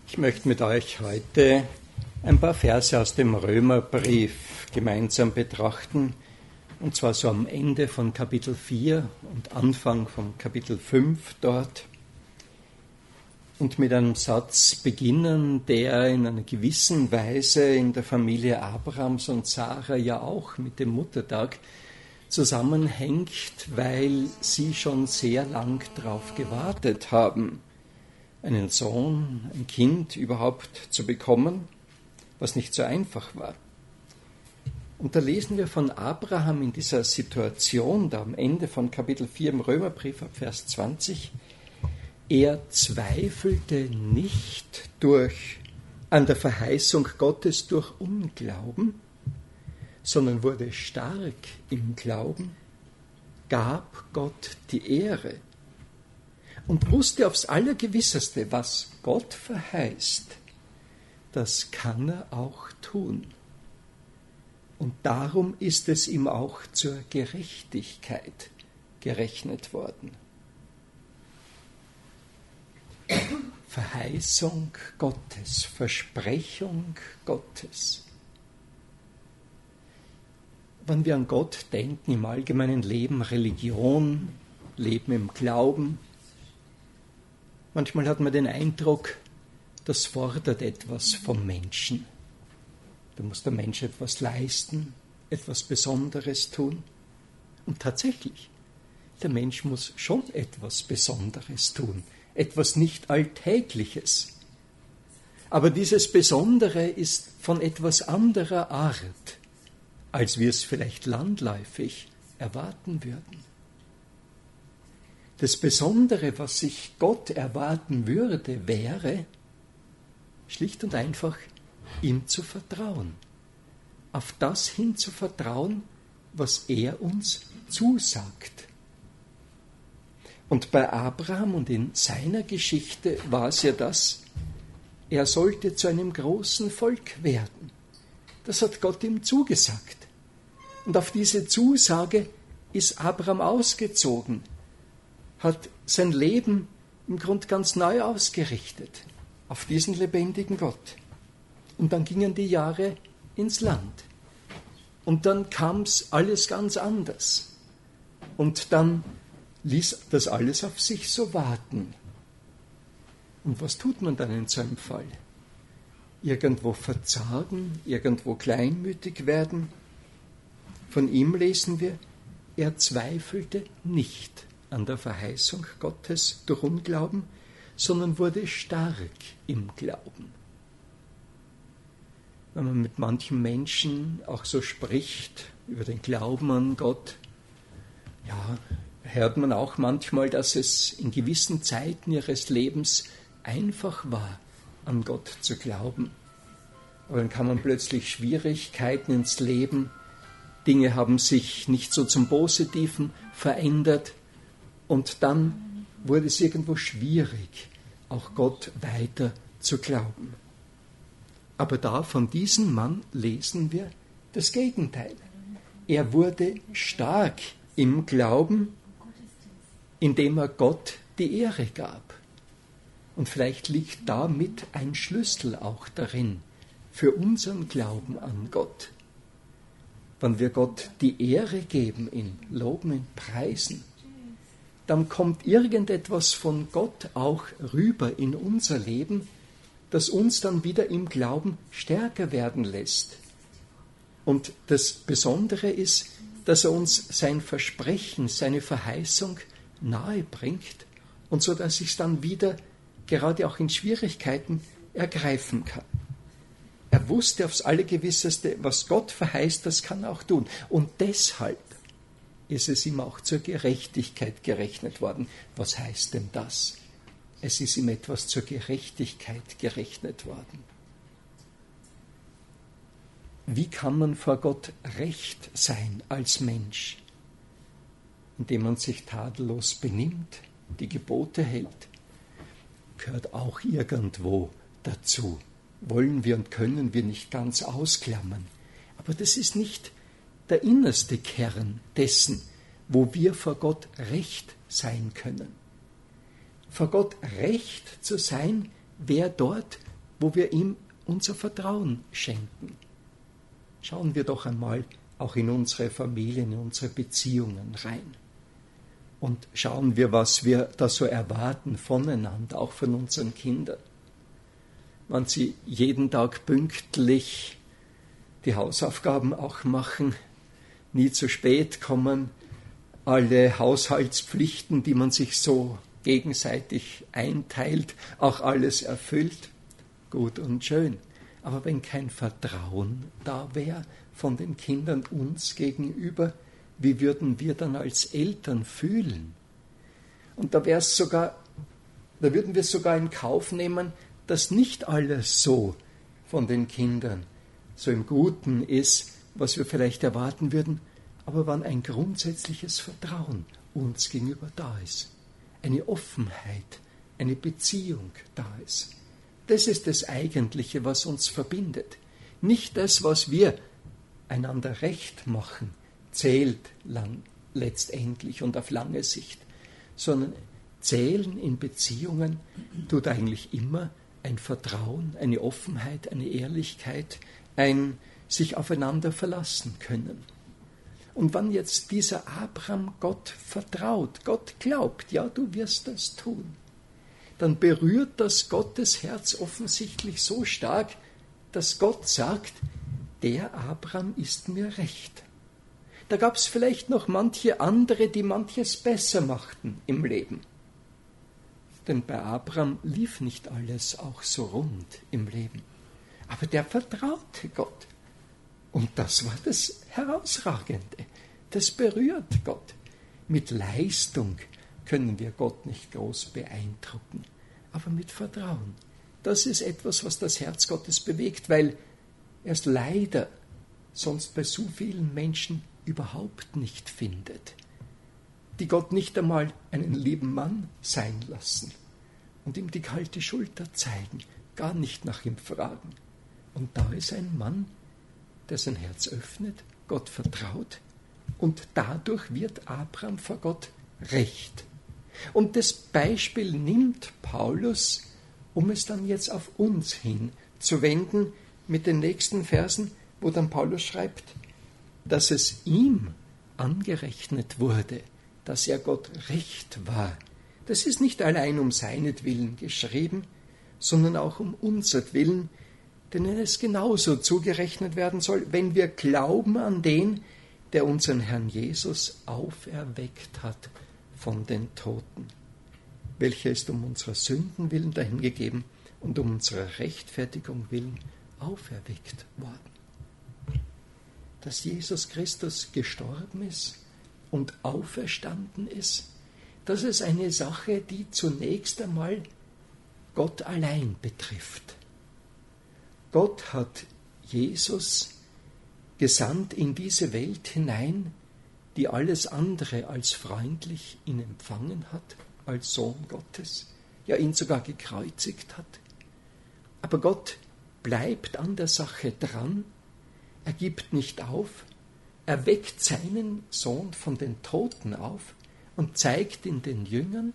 Ich möchte mit euch heute ein paar Verse aus dem Römerbrief gemeinsam betrachten, und zwar so am Ende von Kapitel 4 und Anfang von Kapitel 5 dort, und mit einem Satz beginnen, der in einer gewissen Weise in der Familie Abrahams und Sarah ja auch mit dem Muttertag zusammenhängt, weil sie schon sehr lang darauf gewartet haben, einen Sohn, ein Kind überhaupt zu bekommen, was nicht so einfach war. Und da lesen wir von Abraham in dieser Situation, da am Ende von Kapitel 4 im Römerbrief ab Vers 20, er zweifelte nicht an der Verheißung Gottes durch Unglauben, sondern wurde stark im Glauben, gab Gott die Ehre und wusste aufs Allergewisseste, was Gott verheißt, das kann er auch tun. Und darum ist es ihm auch zur Gerechtigkeit gerechnet worden. Verheißung Gottes, Versprechung Gottes. Wenn wir an Gott denken, im allgemeinen Leben, Religion, Leben im Glauben, manchmal hat man den Eindruck, das fordert etwas vom Menschen. Da muss der Mensch etwas leisten, etwas Besonderes tun. Und tatsächlich, der Mensch muss schon etwas Besonderes tun, etwas nicht Alltägliches. Aber dieses Besondere ist von etwas anderer Art, als wir es vielleicht landläufig erwarten würden. Das Besondere, was sich Gott erwarten würde, wäre schlicht und einfach, ihm zu vertrauen, auf das hin zu vertrauen, was er uns zusagt. Und bei Abraham und in seiner Geschichte war es ja das, er sollte zu einem großen Volk werden. Das hat Gott ihm zugesagt. Und auf diese Zusage ist Abraham ausgezogen, hat sein Leben im Grunde ganz neu ausgerichtet auf diesen lebendigen Gott. Und dann gingen die Jahre ins Land. Und dann kam es alles ganz anders. Und dann ließ das alles auf sich so warten. Und was tut man dann in so einem Fall? Irgendwo verzagen, irgendwo kleinmütig werden? Von ihm lesen wir, er zweifelte nicht an der Verheißung Gottes durch Unglauben, sondern wurde stark im Glauben. Wenn man mit manchen Menschen auch so spricht über den Glauben an Gott, ja, hört man auch manchmal, dass es in gewissen Zeiten ihres Lebens einfach war, an Gott zu glauben. Aber dann kam man plötzlich Schwierigkeiten ins Leben, Dinge haben sich nicht so zum Positiven verändert und dann wurde es irgendwo schwierig, auch Gott weiter zu glauben. Aber da von diesem Mann lesen wir das Gegenteil. Er wurde stark im Glauben, indem er Gott die Ehre gab. Und vielleicht liegt damit ein Schlüssel auch darin für unseren Glauben an Gott. Wenn wir Gott die Ehre geben, ihn loben, ihn preisen, dann kommt irgendetwas von Gott auch rüber in unser Leben, das uns dann wieder im Glauben stärker werden lässt. Und das Besondere ist, dass er uns sein Versprechen, seine Verheißung nahe bringt und so, dass ich es dann wieder, gerade auch in Schwierigkeiten, ergreifen kann. Er wusste aufs Allergewisseste, was Gott verheißt, das kann er auch tun. Und deshalb ist es ihm auch zur Gerechtigkeit gerechnet worden. Was heißt denn das? Es ist ihm etwas zur Gerechtigkeit gerechnet worden. Wie kann man vor Gott recht sein als Mensch? Indem man sich tadellos benimmt, die Gebote hält, gehört auch irgendwo dazu. Wollen wir und können wir nicht ganz ausklammern. Aber das ist nicht der innerste Kern dessen, wo wir vor Gott recht sein können. Vor Gott recht zu sein, wäre dort, wo wir ihm unser Vertrauen schenken. Schauen wir doch einmal auch in unsere Familien, in unsere Beziehungen rein. Und schauen wir, was wir da so erwarten voneinander, auch von unseren Kindern. Wenn sie jeden Tag pünktlich die Hausaufgaben auch machen, nie zu spät kommen, alle Haushaltspflichten, die man sich so gegenseitig einteilt, auch alles erfüllt, gut und schön. Aber wenn kein Vertrauen da wäre von den Kindern uns gegenüber, wie würden wir dann als Eltern fühlen? Und da würden wir sogar in Kauf nehmen, dass nicht alles so von den Kindern so im Guten ist, was wir vielleicht erwarten würden, aber wann ein grundsätzliches Vertrauen uns gegenüber da ist, eine Offenheit, eine Beziehung da ist. Das ist das Eigentliche, was uns verbindet. Nicht das, was wir einander recht machen, zählt letztendlich und auf lange Sicht, sondern zählen in Beziehungen tut eigentlich immer ein Vertrauen, eine Offenheit, eine Ehrlichkeit, ein sich aufeinander verlassen können. Und wenn jetzt dieser Abraham Gott vertraut, Gott glaubt, ja, du wirst das tun, dann berührt das Gottes Herz offensichtlich so stark, dass Gott sagt, der Abraham ist mir recht. Da gab es vielleicht noch manche andere, die manches besser machten im Leben. Denn bei Abraham lief nicht alles auch so rund im Leben. Aber der vertraute Gott. Und das war das Herausragende. Das berührt Gott. Mit Leistung können wir Gott nicht groß beeindrucken, aber mit Vertrauen. Das ist etwas, was das Herz Gottes bewegt, weil er es leider sonst bei so vielen Menschen überhaupt nicht findet, die Gott nicht einmal einen lieben Mann sein lassen und ihm die kalte Schulter zeigen, gar nicht nach ihm fragen. Und da ist ein Mann, der sein Herz öffnet, Gott vertraut, und dadurch wird Abraham vor Gott recht. Und das Beispiel nimmt Paulus, um es dann jetzt auf uns hin zu wenden, mit den nächsten Versen, wo dann Paulus schreibt, dass es ihm angerechnet wurde, dass er Gott recht war. Das ist nicht allein um seinetwillen geschrieben, sondern auch um unsertwillen, denen es genauso zugerechnet werden soll, wenn wir glauben an den, der unseren Herrn Jesus auferweckt hat von den Toten, welcher ist um unserer Sünden willen dahingegeben und um unserer Rechtfertigung willen auferweckt worden. Dass Jesus Christus gestorben ist und auferstanden ist, das ist eine Sache, die zunächst einmal Gott allein betrifft. Gott hat Jesus gesandt in diese Welt hinein, die alles andere als freundlich ihn empfangen hat, als Sohn Gottes, ja ihn sogar gekreuzigt hat. Aber Gott bleibt an der Sache dran, er gibt nicht auf, er weckt seinen Sohn von den Toten auf und zeigt ihn den Jüngern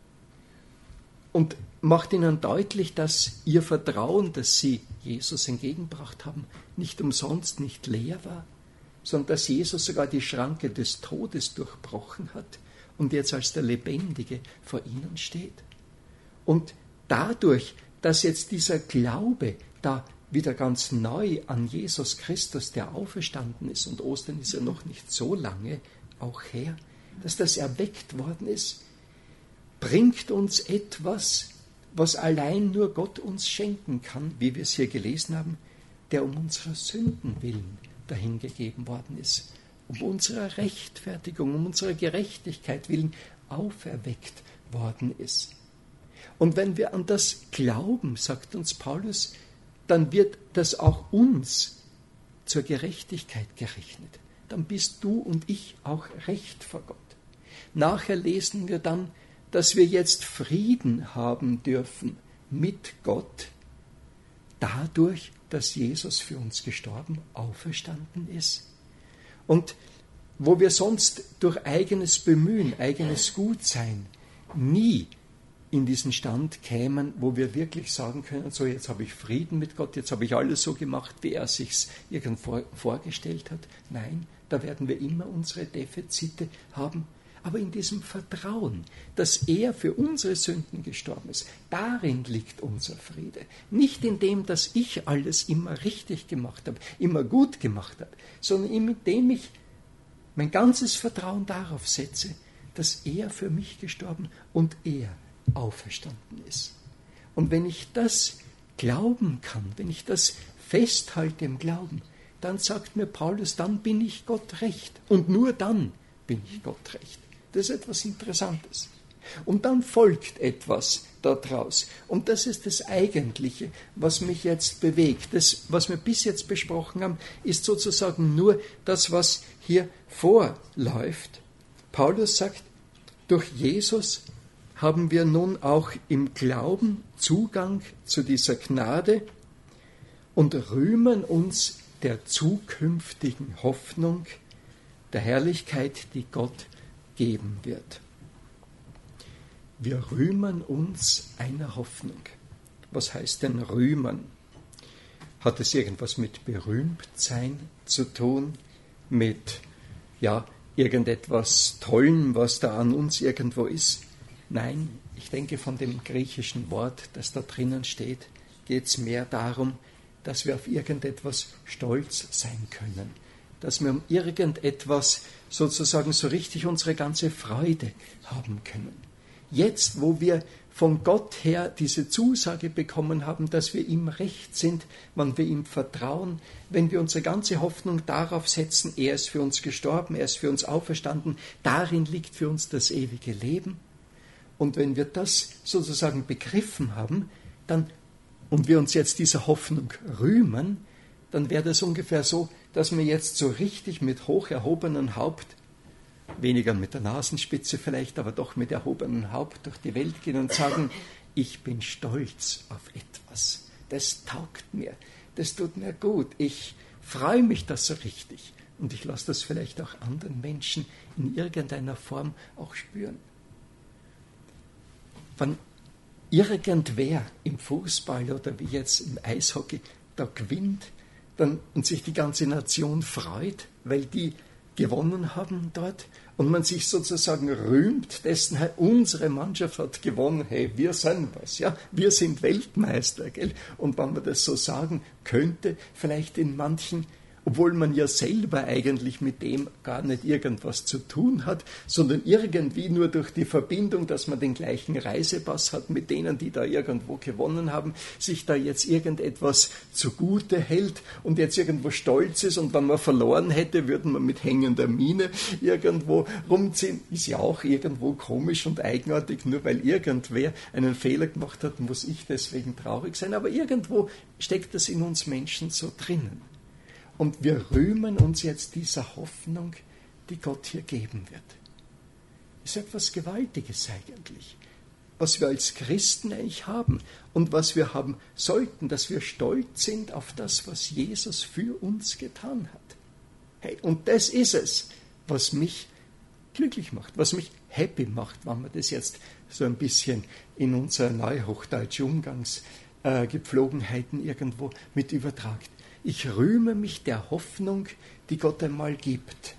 und macht ihnen deutlich, dass ihr Vertrauen, das sie Jesus entgegengebracht haben, nicht umsonst, nicht leer war, sondern dass Jesus sogar die Schranke des Todes durchbrochen hat und jetzt als der Lebendige vor ihnen steht. Und dadurch, dass jetzt dieser Glaube da wieder ganz neu an Jesus Christus, der auferstanden ist, und Ostern ist ja noch nicht so lange auch her, dass das erweckt worden ist, bringt uns etwas, was allein nur Gott uns schenken kann, wie wir es hier gelesen haben, der um unserer Sünden willen dahingegeben worden ist, um unserer Rechtfertigung, um unserer Gerechtigkeit willen auferweckt worden ist. Und wenn wir an das glauben, sagt uns Paulus, dann wird das auch uns zur Gerechtigkeit gerechnet. Dann bist du und ich auch recht vor Gott. Nachher lesen wir dann, dass wir jetzt Frieden haben dürfen mit Gott, dadurch, dass Jesus für uns gestorben, auferstanden ist. Und wo wir sonst durch eigenes Bemühen, eigenes Gutsein nie in diesen Stand kämen, wo wir wirklich sagen können, so jetzt habe ich Frieden mit Gott, jetzt habe ich alles so gemacht, wie er sich's irgendwo vorgestellt hat. Nein, da werden wir immer unsere Defizite haben. Aber in diesem Vertrauen, dass er für unsere Sünden gestorben ist, darin liegt unser Friede. Nicht in dem, dass ich alles immer richtig gemacht habe, immer gut gemacht habe, sondern indem ich mein ganzes Vertrauen darauf setze, dass er für mich gestorben und er auferstanden ist. Und wenn ich das glauben kann, wenn ich das festhalte im Glauben, dann sagt mir Paulus, dann bin ich Gott recht. Und nur dann bin ich Gott recht. Das ist etwas Interessantes. Und dann folgt etwas daraus. Und das ist das Eigentliche, was mich jetzt bewegt. Das, was wir bis jetzt besprochen haben, ist sozusagen nur das, was hier vorläuft. Paulus sagt, durch Jesus haben wir nun auch im Glauben Zugang zu dieser Gnade und rühmen uns der zukünftigen Hoffnung, der Herrlichkeit, die Gott geben wird. Wir rühmen uns einer Hoffnung. Was heißt denn rühmen? Hat es irgendwas mit Berühmtsein zu tun? Mit, irgendetwas Tollem, was da an uns irgendwo ist? Nein, ich denke, von dem griechischen Wort, das da drinnen steht, geht es mehr darum, dass wir auf irgendetwas stolz sein können. Dass wir um irgendetwas sozusagen so richtig unsere ganze Freude haben können. Jetzt, wo wir von Gott her diese Zusage bekommen haben, dass wir ihm recht sind, wenn wir ihm vertrauen, wenn wir unsere ganze Hoffnung darauf setzen, er ist für uns gestorben, er ist für uns auferstanden, darin liegt für uns das ewige Leben. Und wenn wir das sozusagen begriffen haben, und wir uns jetzt dieser Hoffnung rühmen, dann wäre das ungefähr so, dass wir jetzt so richtig mit hoch erhobenem Haupt, weniger mit der Nasenspitze vielleicht, aber doch mit erhobenem Haupt durch die Welt gehen und sagen, ich bin stolz auf etwas. Das taugt mir, das tut mir gut, ich freue mich das so richtig. Und ich lasse das vielleicht auch anderen Menschen in irgendeiner Form auch spüren. Wenn irgendwer im Fußball oder wie jetzt im Eishockey da gewinnt und sich die ganze Nation freut, weil die gewonnen haben dort und man sich sozusagen rühmt, dessen hey, unsere Mannschaft hat gewonnen, hey, wir sind was, ja, wir sind Weltmeister, gell? Und wenn man das so sagen könnte, vielleicht in manchen, obwohl man ja selber eigentlich mit dem gar nicht irgendwas zu tun hat, sondern irgendwie nur durch die Verbindung, dass man den gleichen Reisepass hat mit denen, die da irgendwo gewonnen haben, sich da jetzt irgendetwas zugute hält und jetzt irgendwo stolz ist und wenn man verloren hätte, würde man mit hängender Miene irgendwo rumziehen. Ist ja auch irgendwo komisch und eigenartig, nur weil irgendwer einen Fehler gemacht hat, muss ich deswegen traurig sein, aber irgendwo steckt das in uns Menschen so drinnen. Und wir rühmen uns jetzt dieser Hoffnung, die Gott hier geben wird. Das ist etwas Gewaltiges eigentlich, was wir als Christen eigentlich haben und was wir haben sollten, dass wir stolz sind auf das, was Jesus für uns getan hat. Hey, und das ist es, was mich glücklich macht, was mich happy macht, wenn man das jetzt so ein bisschen in unserer neuhochdeutsche Umgangsgepflogenheiten irgendwo mit übertragt. Ich rühme mich der Hoffnung, die Gott einmal gibt.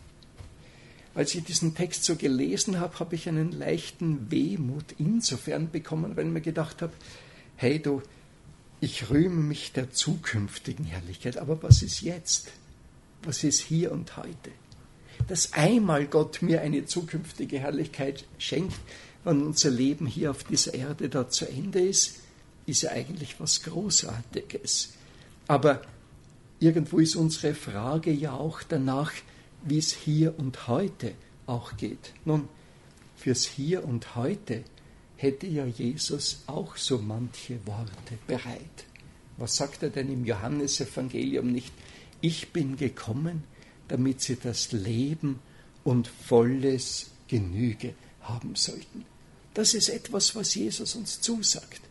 Als ich diesen Text so gelesen habe, habe ich einen leichten Wehmut insofern bekommen, weil ich mir gedacht habe, hey du, ich rühme mich der zukünftigen Herrlichkeit, aber was ist jetzt? Was ist hier und heute? Dass einmal Gott mir eine zukünftige Herrlichkeit schenkt, wenn unser Leben hier auf dieser Erde da zu Ende ist ja eigentlich was Großartiges. Aber irgendwo ist unsere Frage ja auch danach, wie es hier und heute auch geht. Nun, fürs Hier und Heute hätte ja Jesus auch so manche Worte bereit. Was sagt er denn im Johannesevangelium nicht? Ich bin gekommen, damit sie das Leben und volles Genüge haben sollten. Das ist etwas, was Jesus uns zusagt.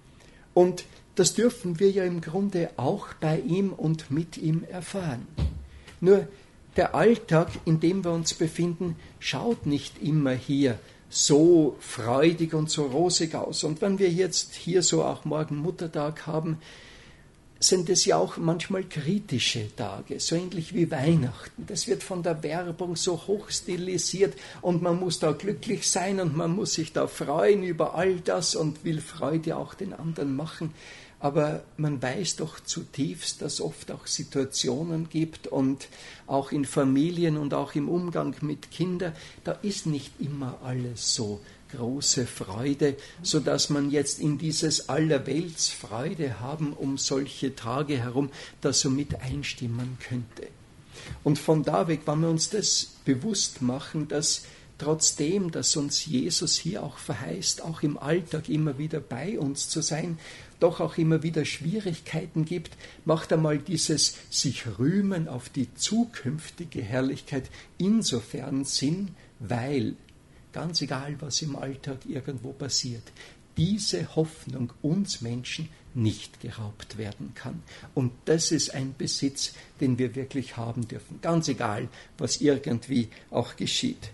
Und das dürfen wir ja im Grunde auch bei ihm und mit ihm erfahren. Nur der Alltag, in dem wir uns befinden, schaut nicht immer hier so freudig und so rosig aus. Und wenn wir jetzt hier so auch morgen Muttertag haben, sind es ja auch manchmal kritische Tage, so ähnlich wie Weihnachten. Das wird von der Werbung so hoch stilisiert und man muss da glücklich sein und man muss sich da freuen über all das und will Freude auch den anderen machen. Aber man weiß doch zutiefst, dass es oft auch Situationen gibt und auch in Familien und auch im Umgang mit Kindern, da ist nicht immer alles so große Freude, sodass man jetzt in dieses Allerweltsfreude haben um solche Tage herum, da so mit einstimmen könnte. Und von da weg, wenn wir uns das bewusst machen, dass trotzdem, dass uns Jesus hier auch verheißt, auch im Alltag immer wieder bei uns zu sein, doch auch immer wieder Schwierigkeiten gibt, macht einmal dieses sich rühmen auf die zukünftige Herrlichkeit insofern Sinn, weil, ganz egal, was im Alltag irgendwo passiert, diese Hoffnung uns Menschen nicht geraubt werden kann. Und das ist ein Besitz, den wir wirklich haben dürfen, ganz egal, was irgendwie auch geschieht.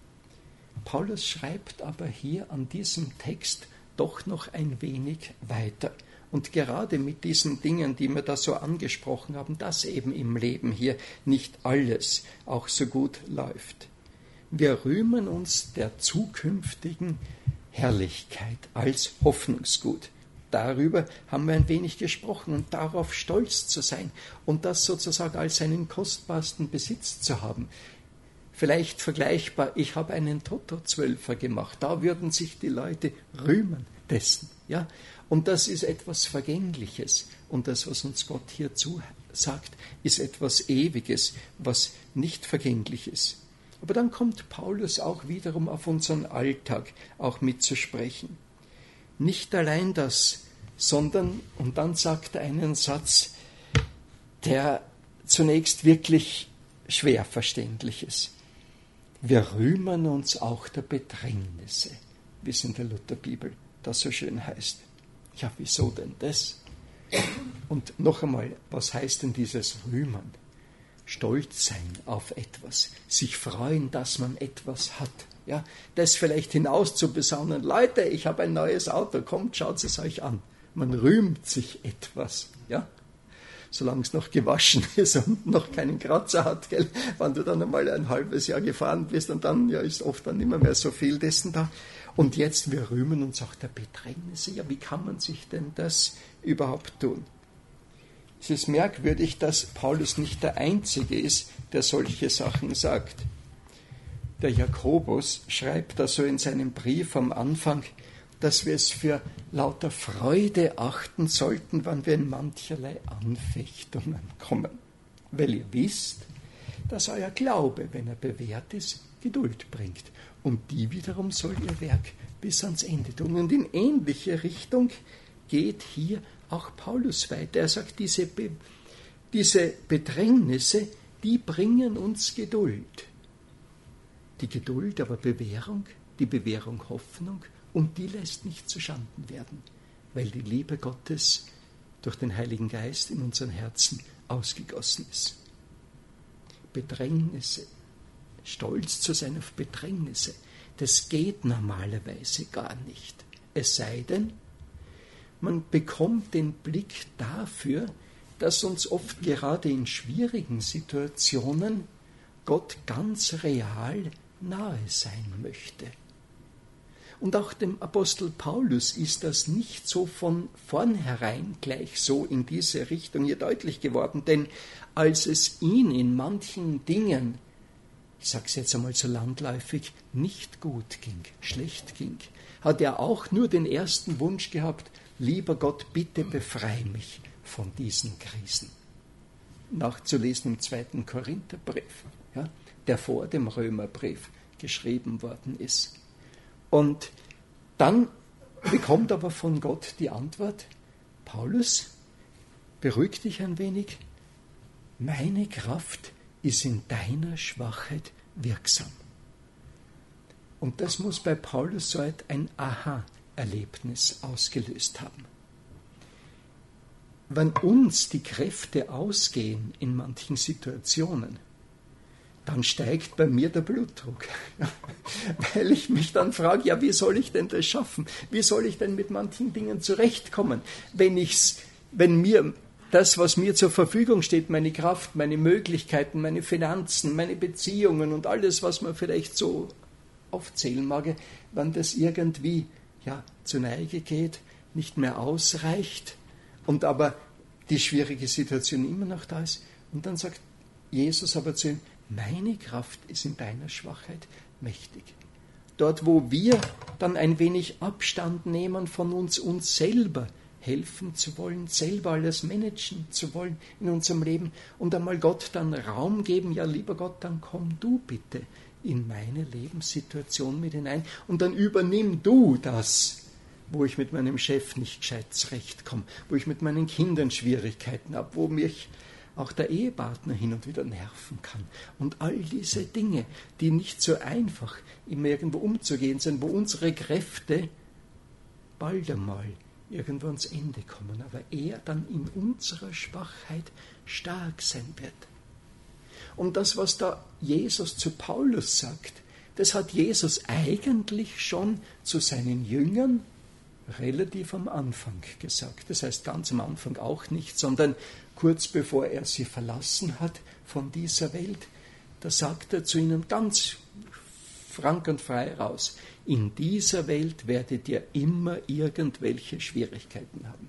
Paulus schreibt aber hier an diesem Text doch noch ein wenig weiter. Und gerade mit diesen Dingen, die wir da so angesprochen haben, dass eben im Leben hier nicht alles auch so gut läuft. Wir rühmen uns der zukünftigen Herrlichkeit als Hoffnungsgut. Darüber haben wir ein wenig gesprochen und darauf stolz zu sein und das sozusagen als seinen kostbarsten Besitz zu haben. Vielleicht vergleichbar, ich habe einen Toto-12er gemacht, da würden sich die Leute rühmen dessen. Ja? Und das ist etwas Vergängliches und das, was uns Gott hierzu sagt, ist etwas Ewiges, was nicht vergänglich ist. Aber dann kommt Paulus auch wiederum auf unseren Alltag auch mitzusprechen. Nicht allein das, sondern, und dann sagt er einen Satz, der zunächst wirklich schwer verständlich ist. Wir rühmen uns auch der Bedrängnisse, wie es in der Lutherbibel das so schön heißt. Ja, wieso denn das? Und noch einmal, was heißt denn dieses Rühmen? Stolz sein auf etwas, sich freuen, dass man etwas hat. Ja, das vielleicht hinaus zu besaunen. Leute, ich habe ein neues Auto, kommt, schaut es euch an. Man rühmt sich etwas. Ja? Solange es noch gewaschen ist und noch keinen Kratzer hat, gell? Wenn du dann einmal ein halbes Jahr gefahren bist und dann ja, ist oft dann nicht mehr so viel dessen da. Und jetzt, wir rühmen uns auch der Bedrängnisse. Ja, wie kann man sich denn das überhaupt tun? Es ist merkwürdig, dass Paulus nicht der Einzige ist, der solche Sachen sagt. Der Jakobus schreibt da so in seinem Brief am Anfang, dass wir es für lauter Freude achten sollten, wenn wir in mancherlei Anfechtungen kommen. Weil ihr wisst, dass euer Glaube, wenn er bewährt ist, Geduld bringt. Und die wiederum soll ihr Werk bis ans Ende tun. Und in ähnliche Richtung geht hier auch Paulus weiter. Er sagt, diese Bedrängnisse, die bringen uns Geduld. Die Geduld aber Bewährung, die Bewährung Hoffnung, und die lässt nicht zuschanden werden, weil die Liebe Gottes durch den Heiligen Geist in unseren Herzen ausgegossen ist. Bedrängnisse, stolz zu sein auf Bedrängnisse, das geht normalerweise gar nicht. Es sei denn, man bekommt den Blick dafür, dass uns oft gerade in schwierigen Situationen Gott ganz real nahe sein möchte. Und auch dem Apostel Paulus ist das nicht so von vornherein gleich so in diese Richtung hier deutlich geworden, denn als es ihn in manchen Dingen, ich sage es jetzt einmal so landläufig, nicht gut ging, schlecht ging, hat er auch nur den ersten Wunsch gehabt, lieber Gott, bitte befreie mich von diesen Krisen. Nachzulesen im 2. Korintherbrief, ja, der vor dem Römerbrief geschrieben worden ist. Und dann bekommt aber von Gott die Antwort, Paulus, beruhig dich ein wenig, meine Kraft ist in deiner Schwachheit wirksam. Und das muss bei Paulus so ein Aha-Erlebnis ausgelöst haben. Wenn uns die Kräfte ausgehen in manchen Situationen, dann steigt bei mir der Blutdruck. Weil ich mich dann frage, ja, wie soll ich denn das schaffen? Wie soll ich denn mit manchen Dingen zurechtkommen, wenn mir das, was mir zur Verfügung steht, meine Kraft, meine Möglichkeiten, meine Finanzen, meine Beziehungen und alles, was man vielleicht so aufzählen mag, wenn das irgendwie zur Neige geht, nicht mehr ausreicht und aber die schwierige Situation immer noch da ist. Und dann sagt Jesus aber zu ihm, meine Kraft ist in deiner Schwachheit mächtig. Dort, wo wir dann ein wenig Abstand nehmen von uns selber helfen zu wollen, selber alles managen zu wollen in unserem Leben und einmal Gott dann Raum geben, ja, lieber Gott, dann komm du bitte in meine Lebenssituation mit hinein und dann übernimm du das, wo ich mit meinem Chef nicht gescheit zurechtkomme, wo ich mit meinen Kindern Schwierigkeiten habe, wo mich auch der Ehepartner hin und wieder nerven kann. Und all diese Dinge, die nicht so einfach immer irgendwo umzugehen sind, wo unsere Kräfte bald einmal irgendwo ans Ende kommen, aber er dann in unserer Schwachheit stark sein wird. Und das, was da Jesus zu Paulus sagt, das hat Jesus eigentlich schon zu seinen Jüngern relativ am Anfang gesagt. Das heißt ganz am Anfang auch nicht, sondern kurz bevor er sie verlassen hat von dieser Welt, da sagt er zu ihnen ganz frank und frei raus, in dieser Welt werdet ihr immer irgendwelche Schwierigkeiten haben.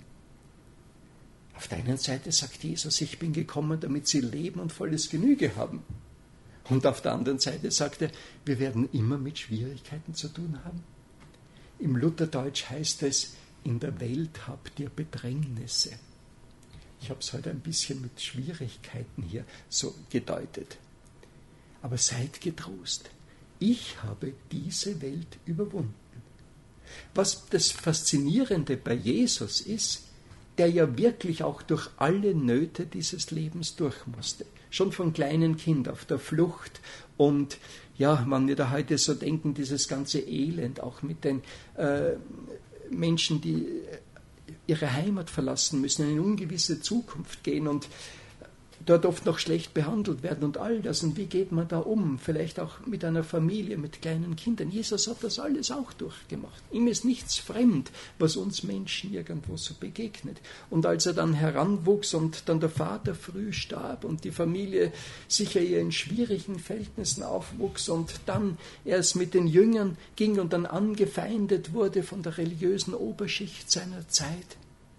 Auf der einen Seite sagt Jesus, ich bin gekommen, damit sie Leben und volles Genüge haben. Und auf der anderen Seite sagt er, wir werden immer mit Schwierigkeiten zu tun haben. Im Lutherdeutsch heißt es, in der Welt habt ihr Bedrängnisse. Ich habe es heute ein bisschen mit Schwierigkeiten hier so gedeutet. Aber seid getrost, ich habe diese Welt überwunden. Was das Faszinierende bei Jesus ist, der ja wirklich auch durch alle Nöte dieses Lebens durch musste. Schon von kleinen Kind auf der Flucht und wenn wir da heute so denken, dieses ganze Elend, auch mit den Menschen, die ihre Heimat verlassen müssen, in eine ungewisse Zukunft gehen und dort oft noch schlecht behandelt werden und all das. Und wie geht man da um? Vielleicht auch mit einer Familie, mit kleinen Kindern. Jesus hat das alles auch durchgemacht. Ihm ist nichts fremd, was uns Menschen irgendwo so begegnet. Und als er dann heranwuchs und dann der Vater früh starb und die Familie sicher eher in schwierigen Verhältnissen aufwuchs und dann erst mit den Jüngern ging und dann angefeindet wurde von der religiösen Oberschicht seiner Zeit,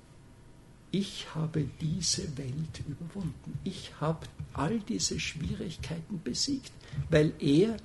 ich habe diese Welt überwunden. Ich habe all diese Schwierigkeiten besiegt, weil er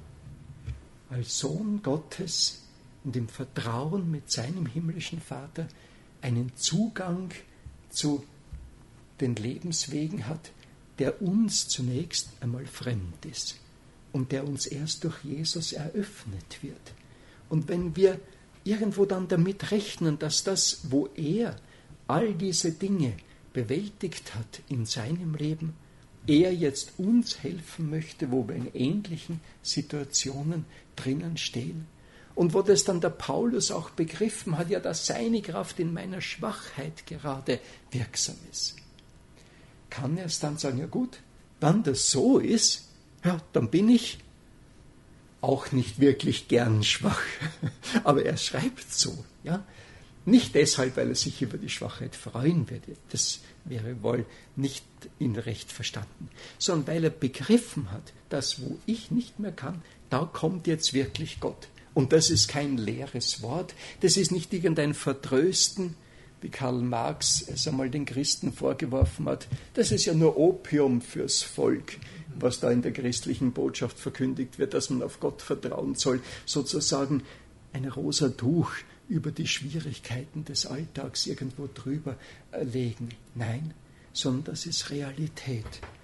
als Sohn Gottes und im Vertrauen mit seinem himmlischen Vater einen Zugang zu den Lebenswegen hat, der uns zunächst einmal fremd ist und der uns erst durch Jesus eröffnet wird. Und wenn wir irgendwo dann damit rechnen, dass das, wo er all diese Dinge bewältigt hat in seinem Leben, er jetzt uns helfen möchte, wo wir in ähnlichen Situationen drinnen stehen. Und wo das dann der Paulus auch begriffen hat, ja, dass seine Kraft in meiner Schwachheit gerade wirksam ist. Kann er es dann sagen, ja gut, wenn das so ist, ja, dann bin ich auch nicht wirklich gern schwach. Aber er schreibt so, ja. Nicht deshalb, weil er sich über die Schwachheit freuen würde, das wäre wohl nicht in Recht verstanden, sondern weil er begriffen hat, dass wo ich nicht mehr kann, da kommt jetzt wirklich Gott. Und das ist kein leeres Wort, das ist nicht irgendein Vertrösten, wie Karl Marx es einmal den Christen vorgeworfen hat. Das ist ja nur Opium fürs Volk, was da in der christlichen Botschaft verkündigt wird, dass man auf Gott vertrauen soll, sozusagen ein rosa Tuch über die Schwierigkeiten des Alltags irgendwo drüber legen. Nein, sondern das ist Realität.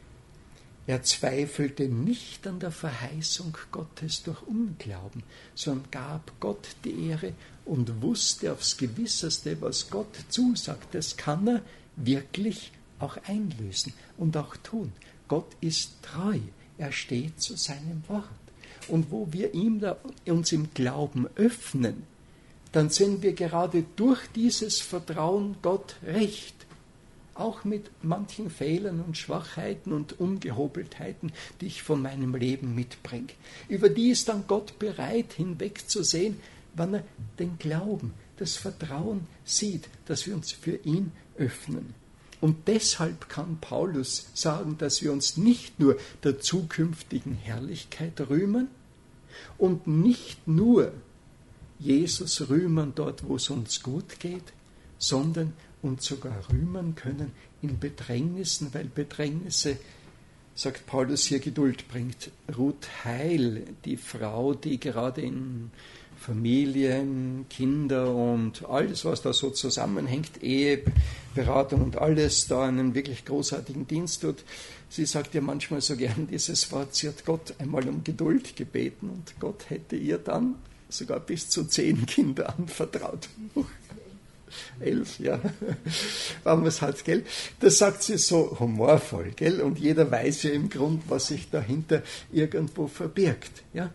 Er zweifelte nicht an der Verheißung Gottes durch Unglauben, sondern gab Gott die Ehre und wusste aufs Gewisseste, was Gott zusagt. Das kann er wirklich auch einlösen und auch tun. Gott ist treu, er steht zu seinem Wort. Und wo wir uns im Glauben öffnen, dann sind wir gerade durch dieses Vertrauen Gott recht. auch mit manchen Fehlern und Schwachheiten und Ungehobeltheiten, die ich von meinem Leben mitbringe. Über die ist dann Gott bereit, hinwegzusehen, wenn er den Glauben, das Vertrauen sieht, dass wir uns für ihn öffnen. Und deshalb kann Paulus sagen, dass wir uns nicht nur der zukünftigen Herrlichkeit rühmen und nicht nur Jesus rühmen dort, wo es uns gut geht, sondern uns sogar rühmen können in Bedrängnissen, weil Bedrängnisse, sagt Paulus hier, Geduld bringt. Ruth Heil, die Frau, die gerade in Familien, Kinder und alles, was da so zusammenhängt, Eheberatung und alles, da einen wirklich großartigen Dienst tut. Sie sagt ja manchmal so gern dieses Wort, sie hat Gott einmal um Geduld gebeten und Gott hätte ihr dann sogar bis zu 10 Kinder anvertraut. 11, ja, waren wir es halt, gell? Das sagt sie so humorvoll, gell? Und jeder weiß ja im Grund, was sich dahinter irgendwo verbirgt, ja?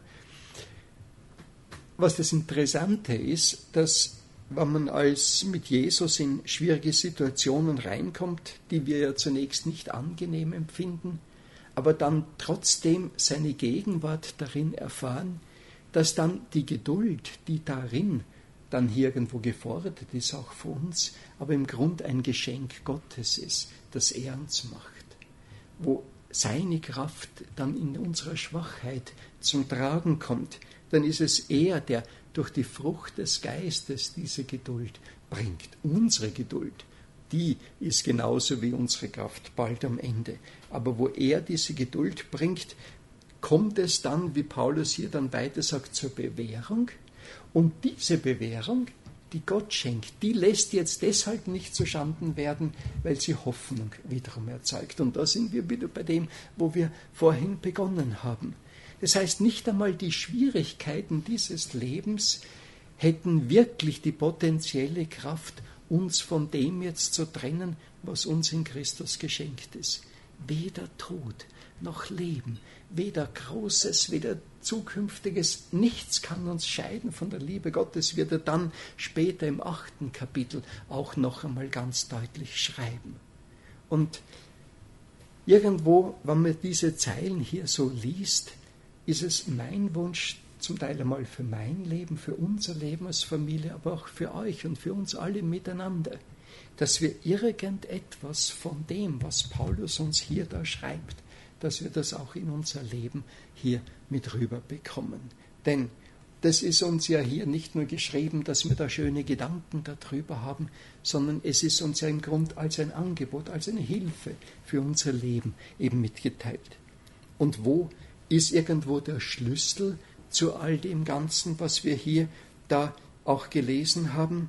Was das Interessante ist, dass wenn man als mit Jesus in schwierige Situationen reinkommt, die wir ja zunächst nicht angenehm empfinden, aber dann trotzdem seine Gegenwart darin erfahren, dass dann die Geduld, die darin dann hier irgendwo gefordert ist, auch für uns, aber im Grund ein Geschenk Gottes ist, das er uns macht, wo seine Kraft dann in unserer Schwachheit zum Tragen kommt, dann ist es er, der durch die Frucht des Geistes diese Geduld bringt. Unsere Geduld, die ist genauso wie unsere Kraft bald am Ende. Aber wo er diese Geduld bringt, kommt es dann, wie Paulus hier dann weiter sagt, zur Bewährung. Und diese Bewährung, die Gott schenkt, die lässt jetzt deshalb nicht zuschanden werden, weil sie Hoffnung wiederum erzeugt. Und da sind wir wieder bei dem, wo wir vorhin begonnen haben. Das heißt, nicht einmal die Schwierigkeiten dieses Lebens hätten wirklich die potenzielle Kraft, uns von dem jetzt zu trennen, was uns in Christus geschenkt ist. Weder Tod noch Leben, weder Großes, weder Zukünftiges, nichts kann uns scheiden von der Liebe Gottes, wird er dann später im 8. Kapitel auch noch einmal ganz deutlich schreiben. Und irgendwo, wenn man diese Zeilen hier so liest, ist es mein Wunsch, zum Teil einmal für mein Leben, für unser Leben als Familie, aber auch für euch und für uns alle miteinander, dass wir irgendetwas von dem, was Paulus uns hier da schreibt, dass wir das auch in unser Leben hier mit rüber bekommen. Denn das ist uns ja hier nicht nur geschrieben, dass wir da schöne Gedanken darüber haben, sondern es ist uns ja im Grund als ein Angebot, als eine Hilfe für unser Leben eben mitgeteilt. Und wo ist irgendwo der Schlüssel zu all dem Ganzen, was wir hier da auch gelesen haben?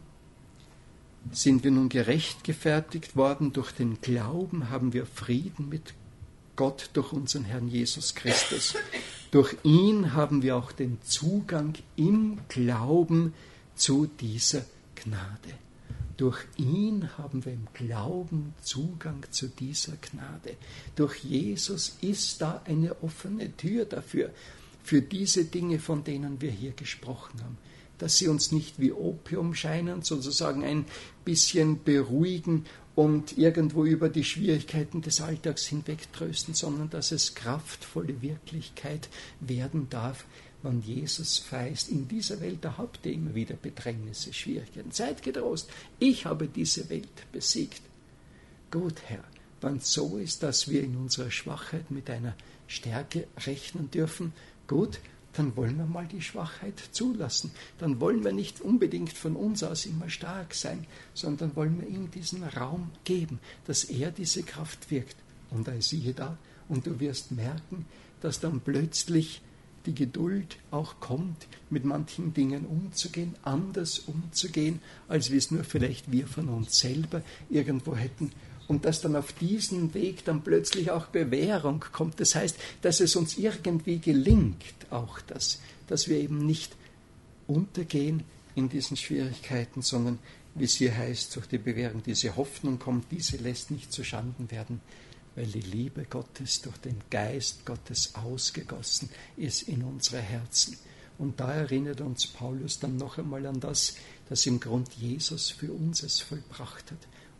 Sind wir nun gerechtfertigt worden durch den Glauben, haben wir Frieden mit Gott durch unseren Herrn Jesus Christus. Durch ihn haben wir auch den Zugang im Glauben zu dieser Gnade. Durch ihn haben wir im Glauben Zugang zu dieser Gnade. Durch Jesus ist da eine offene Tür dafür, für diese Dinge, von denen wir hier gesprochen haben. Dass sie uns nicht wie Opium scheinen, sozusagen ein bisschen beruhigen und irgendwo über die Schwierigkeiten des Alltags hinwegtrösten, sondern dass es kraftvolle Wirklichkeit werden darf, wenn Jesus verheißt, in dieser Welt, da habt ihr immer wieder Bedrängnisse, Schwierigkeiten. Seid getrost, ich habe diese Welt besiegt. Gut, Herr, wenn es so ist, dass wir in unserer Schwachheit mit einer Stärke rechnen dürfen, gut, dann wollen wir mal die Schwachheit zulassen. Dann wollen wir nicht unbedingt von uns aus immer stark sein, sondern wollen wir ihm diesen Raum geben, dass er diese Kraft wirkt. Und da ist siehe da, und du wirst merken, dass dann plötzlich die Geduld auch kommt, mit manchen Dingen umzugehen, anders umzugehen, als wir es nur vielleicht wir von uns selber irgendwo hätten. Und dass dann auf diesen Weg dann plötzlich auch Bewährung kommt. Das heißt, dass es uns irgendwie gelingt, auch das, dass wir eben nicht untergehen in diesen Schwierigkeiten, sondern, wie es hier heißt, durch die Bewährung diese Hoffnung kommt, diese lässt nicht zuschanden werden, weil die Liebe Gottes durch den Geist Gottes ausgegossen ist in unsere Herzen. Und da erinnert uns Paulus dann noch einmal an das, dass im Grund Jesus für uns es vollbracht hat.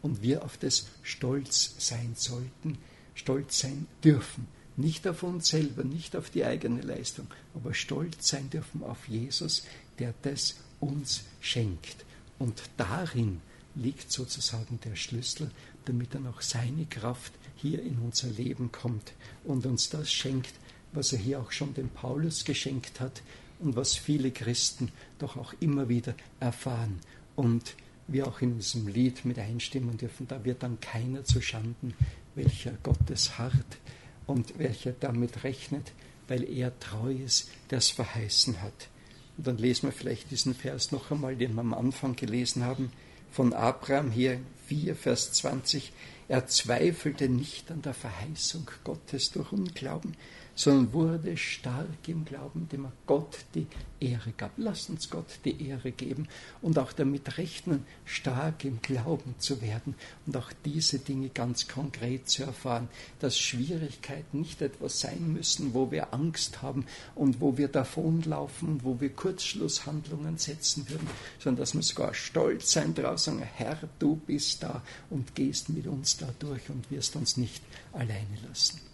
und wir auf das stolz sein sollten, stolz sein dürfen. Nicht auf uns selber, nicht auf die eigene Leistung, aber stolz sein dürfen auf Jesus, der das uns schenkt. Und darin liegt sozusagen der Schlüssel, damit dann auch seine Kraft hier in unser Leben kommt und uns das schenkt, was er hier auch schon dem Paulus geschenkt hat und was viele Christen doch auch immer wieder erfahren. Und wir auch in diesem Lied mit einstimmen dürfen, da wird dann keiner zu Schanden, welcher Gottes hart und welcher damit rechnet, weil er treu ist, der es verheißen hat. Und dann lesen wir vielleicht diesen Vers noch einmal, den wir am Anfang gelesen haben, von Abraham hier, 4, Vers 20. Er zweifelte nicht an der Verheißung Gottes durch Unglauben, sondern wurde stark im Glauben, dem er Gott die Ehre gab. Lasst uns Gott die Ehre geben und auch damit rechnen, stark im Glauben zu werden und auch diese Dinge ganz konkret zu erfahren, dass Schwierigkeiten nicht etwas sein müssen, wo wir Angst haben und wo wir davonlaufen und wo wir Kurzschlusshandlungen setzen würden, sondern dass wir sogar stolz sein draus, sagen, Herr, du bist da und gehst mit uns da durch und wirst uns nicht alleine lassen.